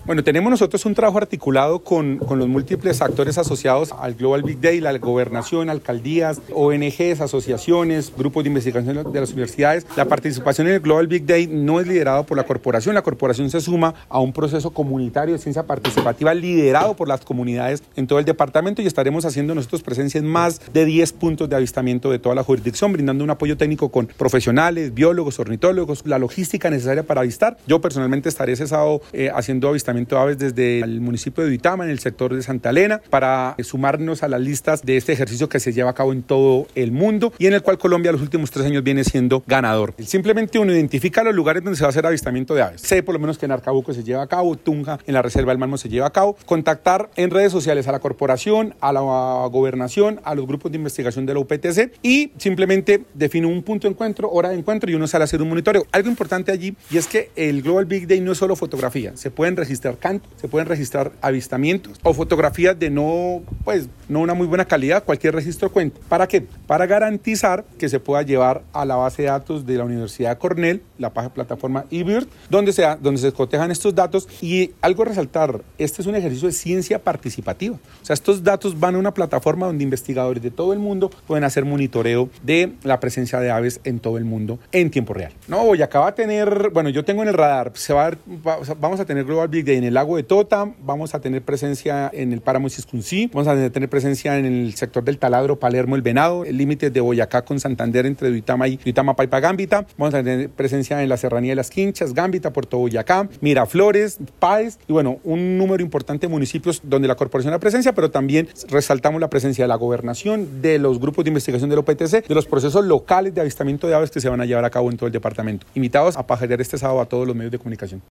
Bueno, tenemos nosotros un trabajo articulado con los múltiples actores asociados al Global Big Day, la gobernación, alcaldías, ONGs, asociaciones, grupos de investigación de las universidades. La participación en el Global Big Day no es liderado por la corporación se suma a un proceso comunitario de ciencia participativa liderado por las comunidades en todo el departamento y estaremos haciendo nosotros presencia en más de 10 puntos de avistamiento de toda la jurisdicción, brindando un apoyo técnico con profesionales, biólogos, ornitólogos, la logística necesaria para avistar. Yo personalmente estaré ese sábado haciendo avistamiento de aves desde el municipio de Duitama, en el sector de Santa Elena, para sumarnos a las listas de este ejercicio que se lleva a cabo en todo el mundo y en el cual Colombia los últimos 3 años viene siendo ganador. Simplemente uno identifica los lugares donde se va a hacer avistamiento de aves. Sé por lo menos que en Arcabuco se lleva a cabo, Tunja, en la Reserva del Mármol se lleva a cabo. Contactar en redes sociales a la corporación, a la gobernación, a los grupos de investigación de la UPTC y simplemente defino un punto de encuentro, hora de encuentro y uno sale a hacer un monitoreo. Algo importante allí y es que el Global Big Day no es solo fotografía, se pueden registrar cantos, se pueden registrar avistamientos o fotografías de no una muy buena calidad, cualquier registro cuenta. ¿Para qué? Para garantizar que se pueda llevar a la base de datos de la Universidad de Cornell, la plataforma eBird, donde se cotejan estos datos y algo a resaltar, este es un ejercicio de ciencia participativa. O sea, estos datos van a una plataforma donde investigadores de todo el mundo pueden hacer monitoreo de la presencia de aves en todo el mundo en tiempo real. No, Boyacá va a tener, yo tengo en el radar, vamos a tener Global Big Day en el lago de Tota, vamos a tener presencia en el páramo Siscuncí, vamos a tener presencia en el sector del Taladro, Palermo, El Venado, el límite de Boyacá con Santander entre Duitama y Duitama, Paipa, Gámbita, vamos a tener presencia en la Serranía de las Quinchas, Gámbita, Puerto Boyacá, Miraflores, Páez y un número importante de municipios donde la corporación da presencia, pero también resaltamos la presencia de la gobernación, de los grupos de investigación del OPTC, de los procesos locales de avistamiento de aves que se van a llevar a cabo en todo el departamento. Invitados a pajarear este sábado a todos los medios de comunicación.